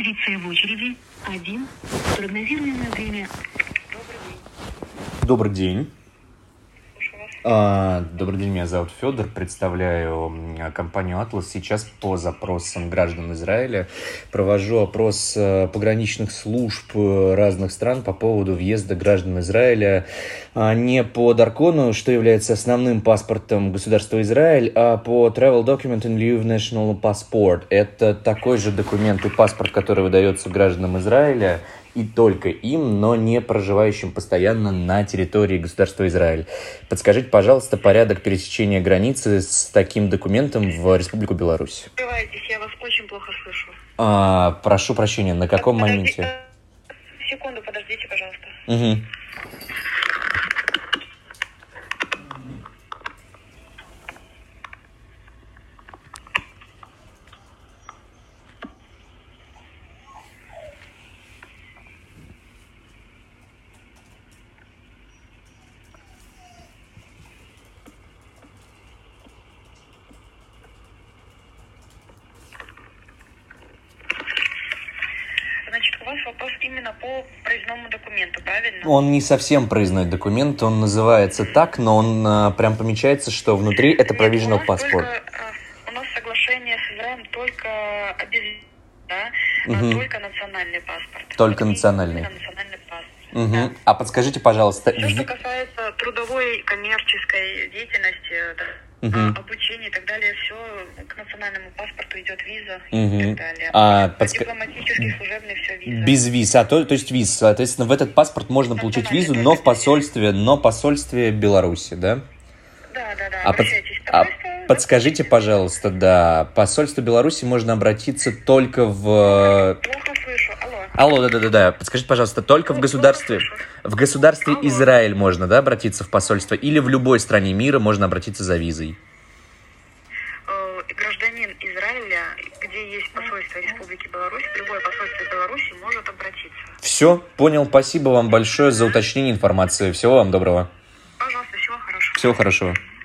Позиция в очереди 1. Прогнозируемое время. Добрый день. Добрый день, меня зовут Федор, представляю компанию Atlas. Сейчас по запросам граждан Израиля провожу опрос пограничных служб разных стран по поводу въезда граждан Израиля не по даркону, что является основным паспортом государства Израиль, а по Travel Document in lieu of National Passport. Это такой же документ и паспорт, который выдается гражданам Израиля, и только им, но не проживающим постоянно на территории государства Израиль. Подскажите, пожалуйста, порядок пересечения границы с таким документом в Республику Беларусь. Я вас очень плохо слышу. Прошу прощения, на каком моменте? Секунду, подождите, пожалуйста. Угу. Значит, у вас вопрос именно по проездному документу, правильно? Он не совсем проездной документ, он называется так, но он прям помечается, что внутри это provisional passport. У нас соглашение с Израилем только только национальный паспорт. Только национальный. Национальный паспорт. Угу. Да. А подскажите, пожалуйста... Все, что касается трудовой, коммерческой деятельности, обучения и так далее, все к национальному паспорту идет виза и так далее. Дипломатический, служебный, все виза. Без виз, то есть виз. Соответственно, в этот паспорт можно получить визу, но в посольстве Беларуси, да? Да. Обращайтесь в посольство. Подскажите, пожалуйста, да, посольство Беларуси можно обратиться только в... Плохо слышу. Алло, да. Подскажите, пожалуйста, только в государстве Израиль можно, да, обратиться в посольство, или в любой стране мира можно обратиться за визой? Гражданин Израиля, где есть посольство Республики Беларусь, любое посольство Беларуси может обратиться. Все, понял. Спасибо вам большое за уточнение информации. Всего вам доброго. Пожалуйста, всего хорошего. Всего хорошего.